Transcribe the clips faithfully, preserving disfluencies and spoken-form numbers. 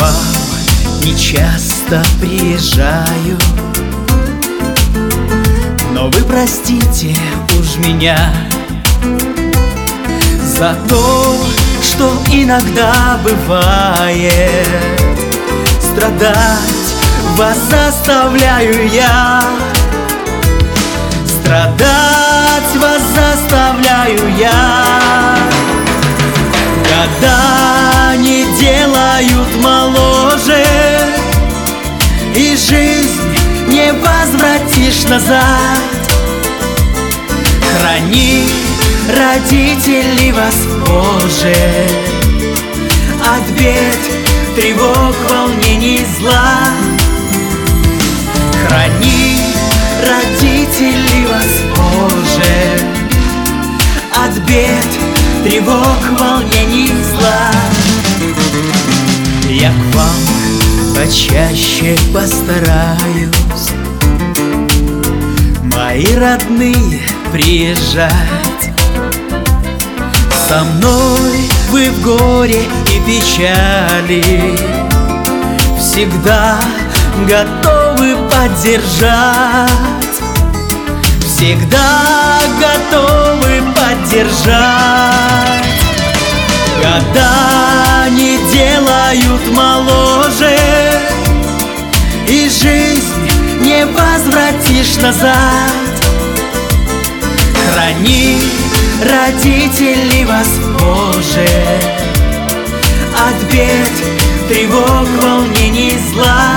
вам не часто приезжаю, но вы простите уж меня за то, что иногда бывает. Страдать вас заставляю я, страдать вас заставляю я. Года не делают моложе, и жизнь не возвратишь назад. Храни, родители, вас Боже от бед, тревог, волнений, зла. Храни, родители, вас Боже от бед, тревог, волнений, зла. Я к вам почаще постараюсь, мои родные, приезжать. Со мной вы в горе и печали всегда готовы поддержать, всегда готовы поддержать. Года не делают моложе, и жизнь не возвратишь назад. Храни, родители, вас Боже от бед, тревог, волнений, зла.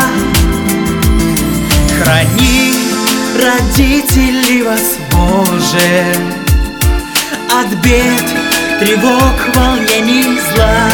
Храни, родители, вас Боже от бед, тревог, волнений, зла.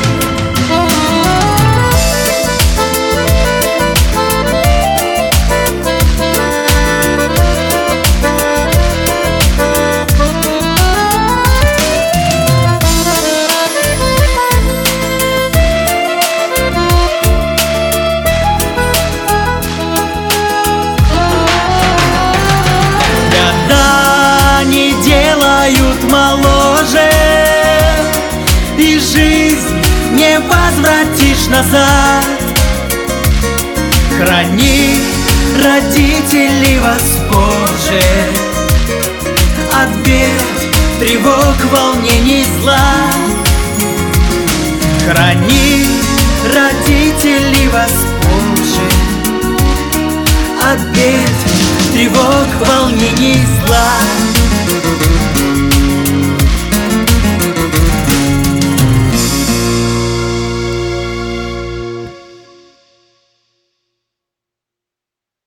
Моложе, и жизнь не возвратишь назад. Храни, родители, вас Боже от бед, тревог, волнений, зла. Храни, родители, вас Боже от бед, тревог, волнений, зла.